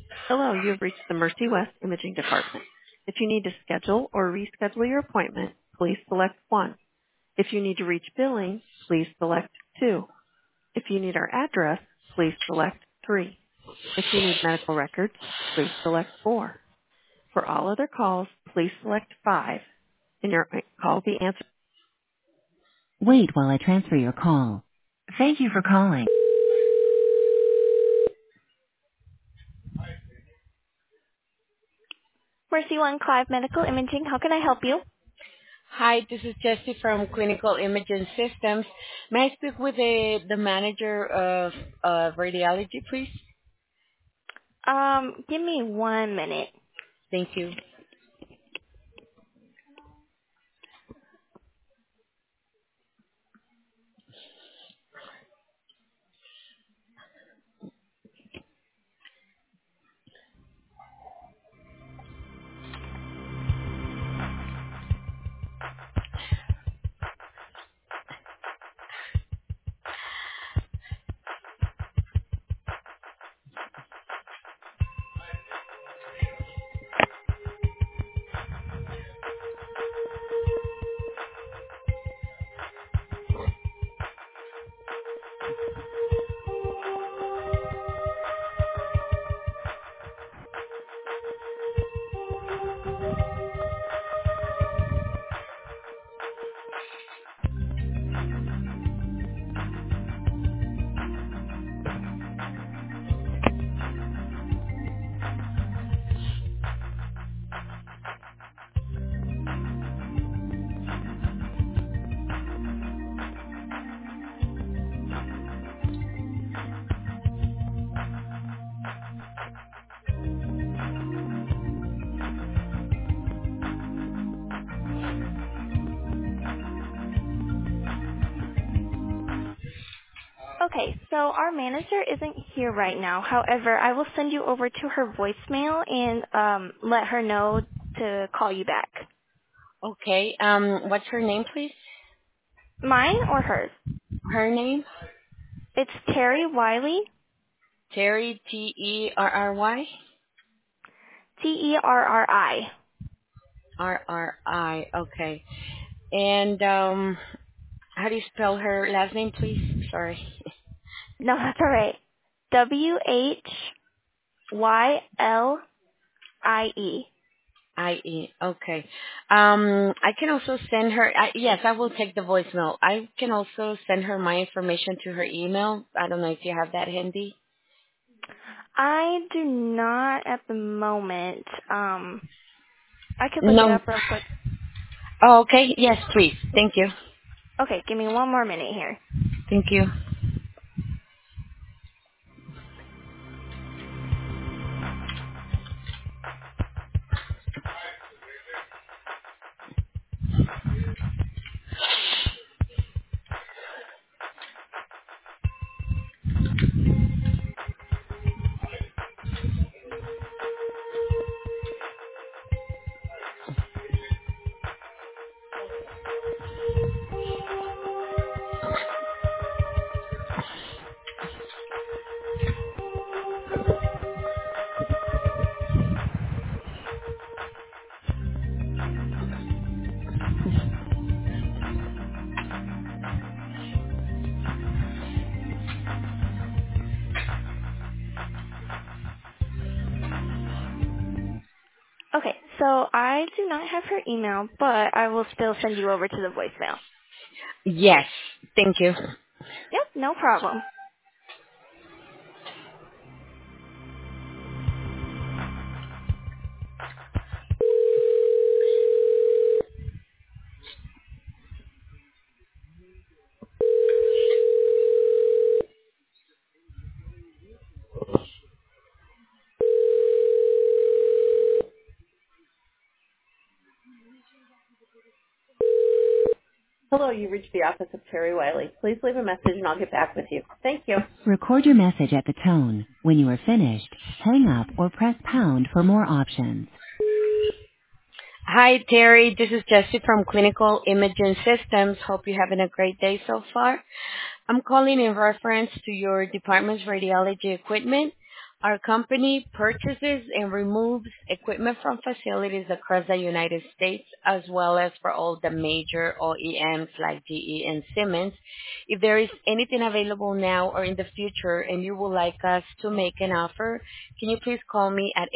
Hello, you have reached the Mercy West Imaging Department. If you need to schedule or reschedule your appointment, please select 1. If you need to reach billing, please select 2. If you need our address, please select 3. If you need medical records, please select 4. For all other calls, please select 5, and your call will be answered. Wait while I transfer your call. Thank you for calling. Mercy One Clive Medical Imaging, how can I help you? Hi, this is Jessie from Clinical Imaging Systems. May I speak with the manager of radiology, please? Give me 1 minute. Thank you. Okay, so our manager isn't here right now. However, I will send you over to her voicemail and let her know to call you back. Okay. What's her name, please? Mine or hers? Her name? It's Terry Wiley, Terry, Terry? Terri. RRI. Okay. And how do you spell her last name, please? Sorry. No, that's all right. Whylie. IE. Okay. I can also send her. Yes, I will take the voicemail. I can also send her my information to her email. I don't know if you have that handy. I do not at the moment. I could look it No. up real quick. Oh, okay. Yes, please. Thank you. Okay, give me 1 more minute here. Thank you. Okay, so I do not have her email, but I will still send you over to the voicemail. Yes. Thank you. Yep, no problem. Hello, you reached the office of Terry Wiley. Please leave a message and I'll get back with you. Thank you. Record your message at the tone. When you are finished, hang up or press pound for more options. Hi, Terry. This is Jessie from Clinical Imaging Systems. Hope you're having a great day so far. I'm calling in reference to your department's radiology equipment. Our company purchases and removes equipment from facilities across the United States, as well as for all the major OEMs like GE and Siemens. If there is anything available now or in the future and you would like us to make an offer, can you please call me at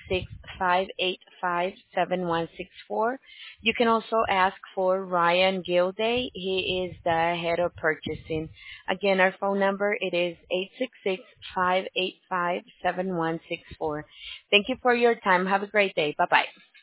866-585-7164? You can also ask for Ryan Gilday. He is the head of purchasing. Again, our phone number, it is 866-585-7164. Thank you for your time. Have a great day. Bye-bye.